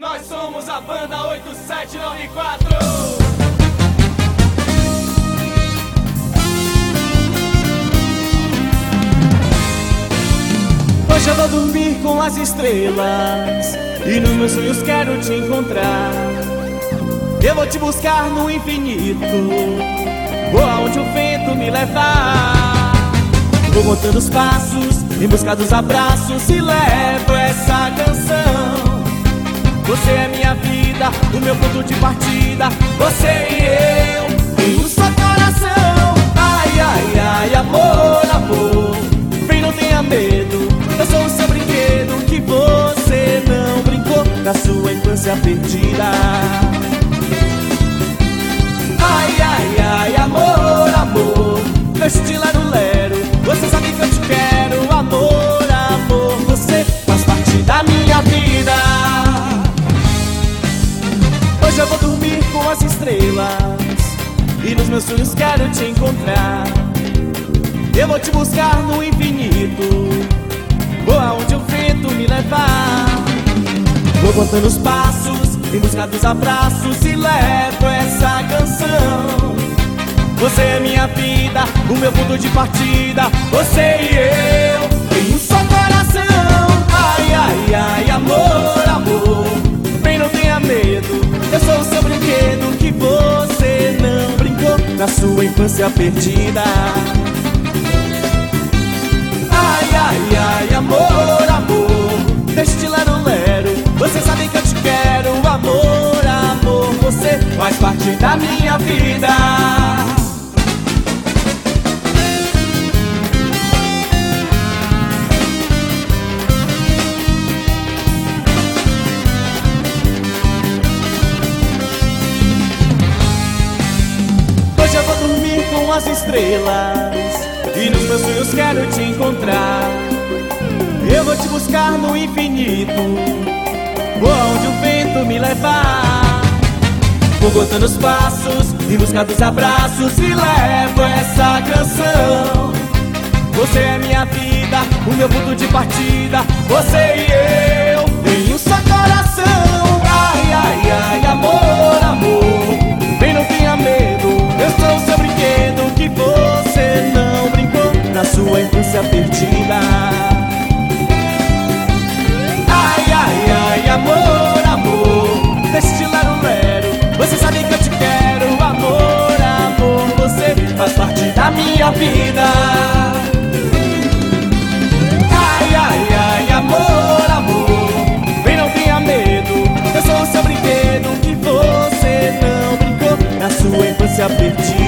Nós somos a banda 8794. Hoje eu vou dormir com as estrelas e nos meus sonhos quero te encontrar. Eu vou te buscar no infinito, vou aonde o vento me levar. Vou contando os passos em busca dos abraços e levo essa canção. Você é minha vida, o meu ponto de partida. Você e eu em um só coração. Ai, ai, ai, amor, amor, vem, não tenha medo. Eu sou o seu brinquedo que você não brincou na sua infância perdida. Ai, ai, ai, amor, amor, meu estilo é no lero. Você sabe que eu te quero, amor, amor. Você faz parte da minha vida. Hoje eu vou dormir com as estrelas e nos meus sonhos quero te encontrar. Eu vou te buscar no infinito, vou aonde o vento me levar. Vou contando os passos em busca dos abraços e levo essa canção. Você é minha vida, o meu ponto de partida. Você e eu em um só coração. Ai, ai, ai, amor, amor, vem, não tenha medo. Eu sou o seu brinquedo que você não brincou na sua infância perdida. Ai, ai, ai, amor, amor, meu estilo é no lero. Você sabe que eu te quero, amor, amor. Você faz parte da minha vida. Hoje eu vou dormir com as estrelas e nos meus sonhos quero te encontrar. Eu vou te buscar no infinito, vou aonde o vento me levar. Vou contando os passos em busca dos abraços e levo essa canção. Você é minha vida, o meu ponto de partida. Você e eu em um só coração. Ai, ai, ai, amor, amor, vem, não tenha medo. Eu sou o seu brinquedo que você não brincou na sua infância perdida. Ai, ai, ai, amor, amor, meu estilo é no lero. Você sabe que eu te quero, amor, amor. Você faz parte da minha vida. Ai, ai, ai, amor, amor, vem, não tenha medo. Eu sou o seu brinquedo que você não brincou na sua infância perdida.